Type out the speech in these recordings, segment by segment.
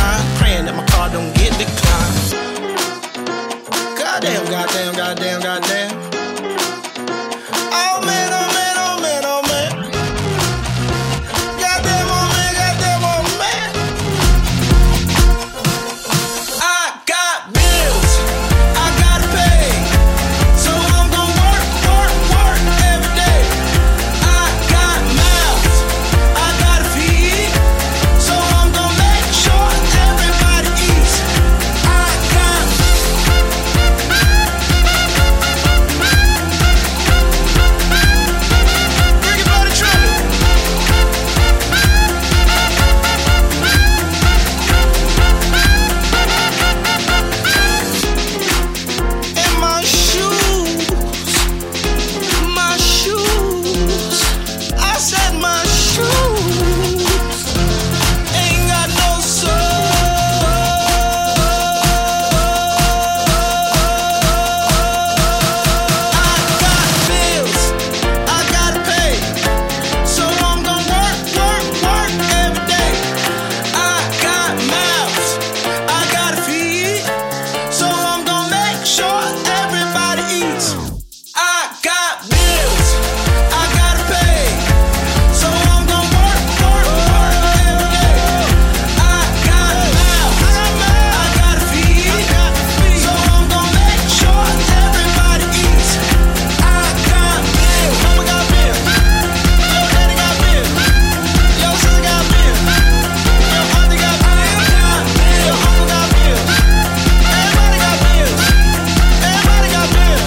high, praying that my car don't get declined. Goddamn, goddamn, goddamn, goddamn. Oh man, oh man, oh man, oh man. Goddamn, oh man, goddamn, oh man. I got bills, I gotta pay, so I'm gonna work, work, work every day. I got mouths, I gotta feed, so I'm gonna make sure everybody eats. I got bring it by the trumpet. In my shoes, I said my shoes ain't got no soul. I got bills, I gotta pay, so I'm gonna work, work, work every day. I got mouths, I gotta feed, so I'm gonna make sure everybody eats. I got bills, I gotta pay, so I'm gonna work, work, work every day. I got mouths, I gotta feed, so I'm gonna make sure everybody eats. I got bills, mama got bills, yo daddy got bills, yo sister got bills, yo auntie got bills, yo uncle got bills, everybody got bills, everybody got bills.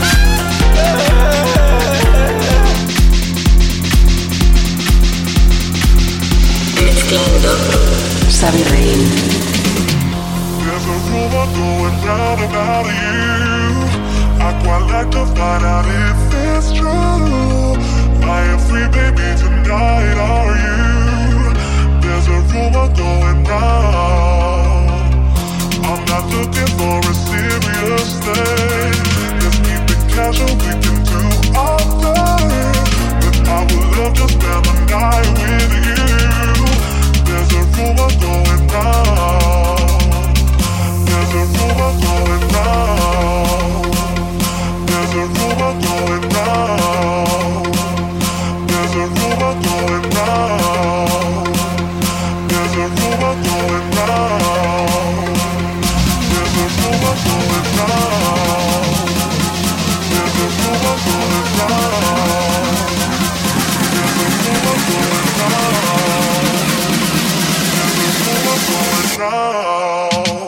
Mezclando Xavi Rein. There's a rumor going round about you. I quite like to find out if it's true. I am free, baby, tonight, are you? There's a rumor going round. I'm not looking for a serious thing. Let's keep it casual, we can do our thing. But I would love to spend the night with you. There's a rumor going round. There's a rumor going round. There's a rumor going round. There's a rumor going round. There's a rumor going round. There's a rumor going round. There's a rumor going round. There's a rumor going round. There's a rumor going round.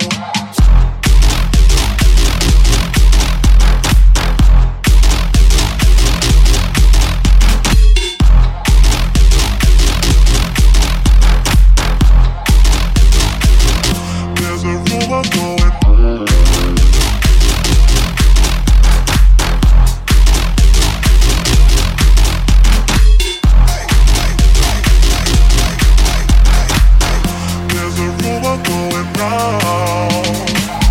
There's a rumor going. There's a rumor going round.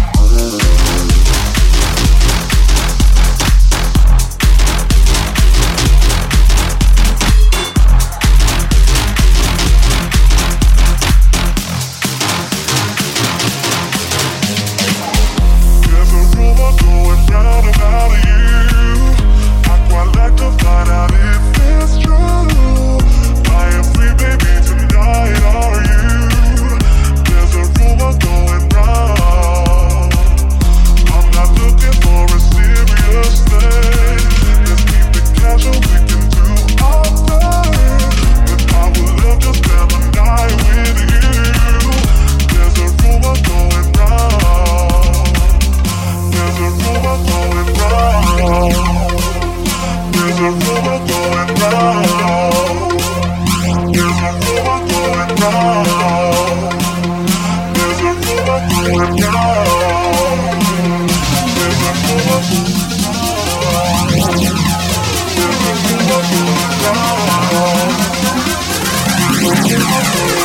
There's a rumor going round about you. I quite like to find out if it's true. I am free, baby, tonight, are you? There's a rumor going round. I'm not looking for a serious thing. Let's keep it casual, we can do our thing. But I would love to spend the night with you. There's a rumor going round. There's a rumor going round. There's a rumor going round. There's a rumor going round. There's a rumor going round. There's a rumor going round. There's a rumor going round. There's a rumor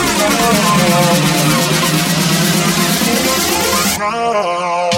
going round.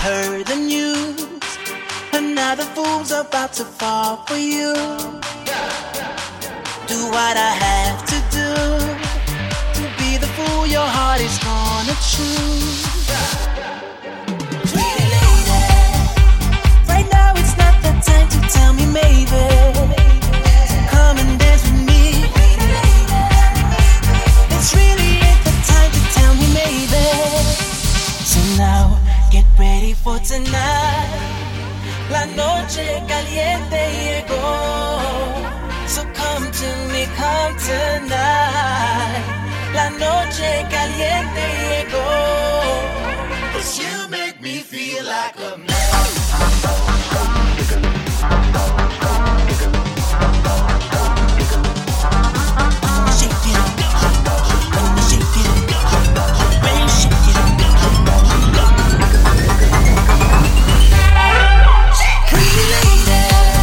heard the news. Another fool's about to fall for you. Do what I have to do to be the fool your heart is gonna choose. Pretty lady, right now it's not the time to tell me maybe. So come and dance with me. It's really ain't the time to tell me maybe. So now get ready for tonight. La noche caliente llegó. So come to me, come tonight. La noche caliente llegó. 'Cause you make me feel like a man. Shake it up, when you shake it up, when you shake it up. Pretty lady.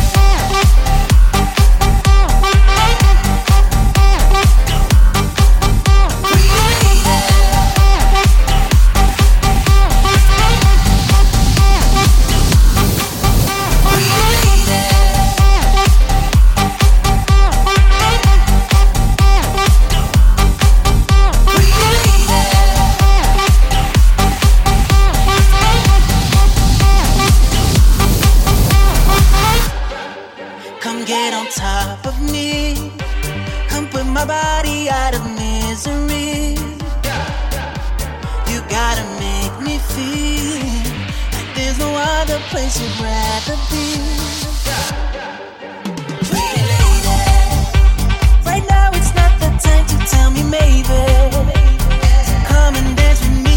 Come get on top of me. Come put my body out of misery. You gotta make me feel like there's no other place you'd rather be. Pretty lady, right now it's not the time to tell me maybe. So come and dance with me.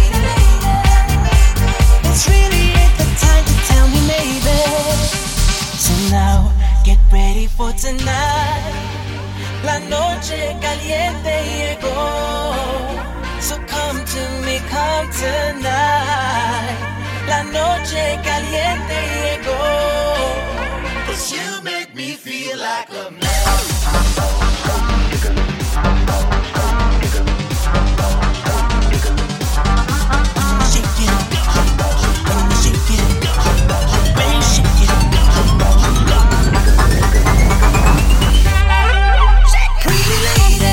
It's really ain't the time to tell me maybe. So now get ready for tonight. La noche caliente llegó. So come to me, come tonight. La noche caliente llegó. 'Cause you make me feel like a man. Shake it up, when you shake it up, when you shake it up. Pretty lady.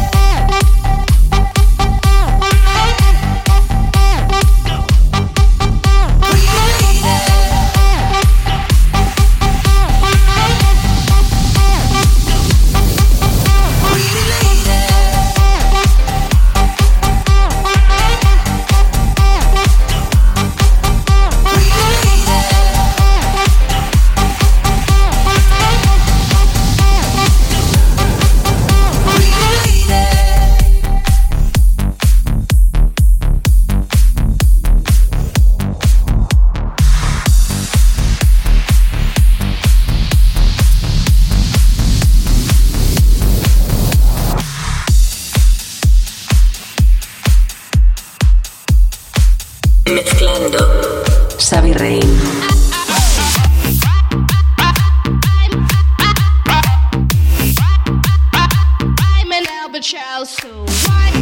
Mezclando Xavi Rein. I'm an albatross, so why?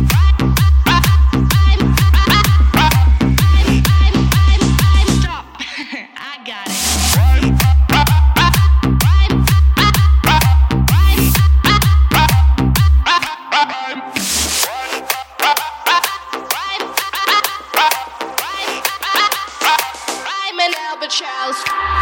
Stop. I got it. I'm an albatross.